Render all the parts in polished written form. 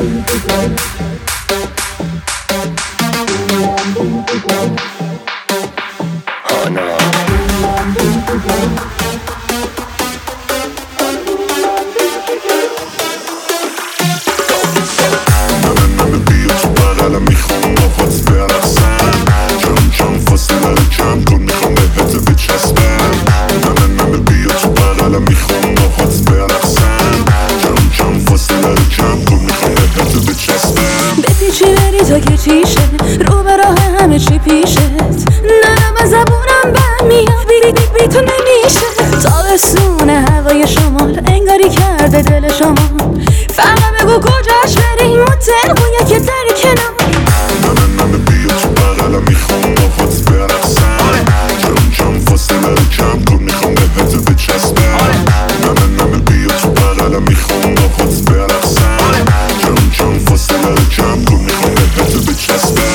تا که چیشه رو به راه همه چی پیشت نه به زبونم بند میاد بی تو نمیشه تابستونه هوای شمال انگاری کرده دل شما فقط بگو کجاش بریم موتل باید که دری کنار نمه بیا تو بغلم میخوام باهات برقصم جام فاصله رو کم کن میخوام بهت بچسبم نمه بیا تو بغلم میخوام باهات برقصم جام فاصله رو کم کن میخوام بهت بچسبم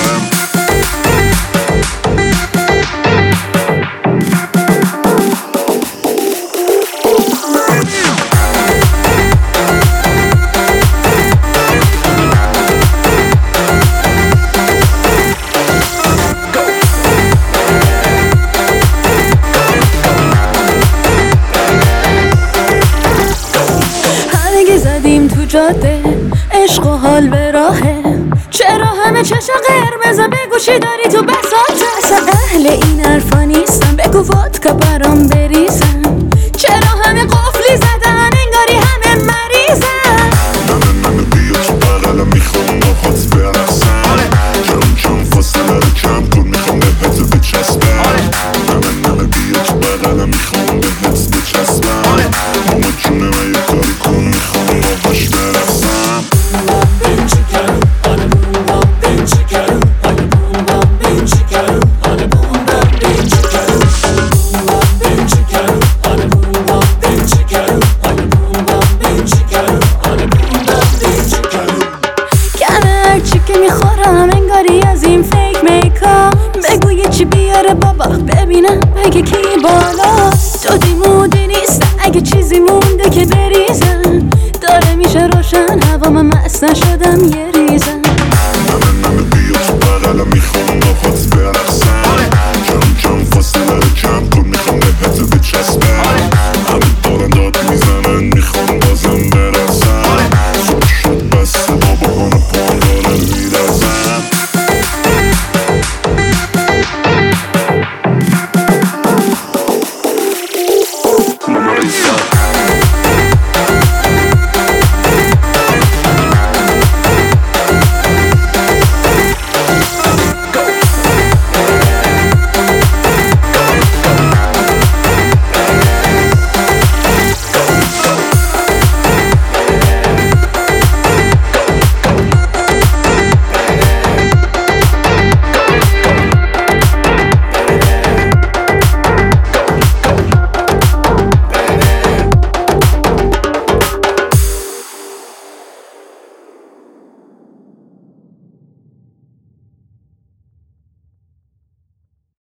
تو جاده عشق و حال به راهه چرا همه چشم قرمز بگو چی داری تو بساطه اصلا اهل این حرفا نیستم بگو ودکا برام بریزم چرا همه قفلی زدن انگاری همه مریضن نمه بیا تو بغلم میخوام باهات برقصم جام فاصله رو کم کن میخوام بهت بچسبم نمه بیا تو بغلم میخوام بهت بچسبم ماما جونم یه کاری کن میخوام باهاش برقصم میخورم انگاری از این فیک میکا بگو یه چی بیاره بابا ببینم بگه کی بالاست تو دیمودی نیستم اگه چیزی مونده که بریزم داره میشه روشن هوام مست نشدم یه ریزم نمه بیا تو بغلم میخوام باهات برقصم جام فاصله رو کم کن میخوام بهت بچسبم همه دارن داد میزنن میخوام بازم برم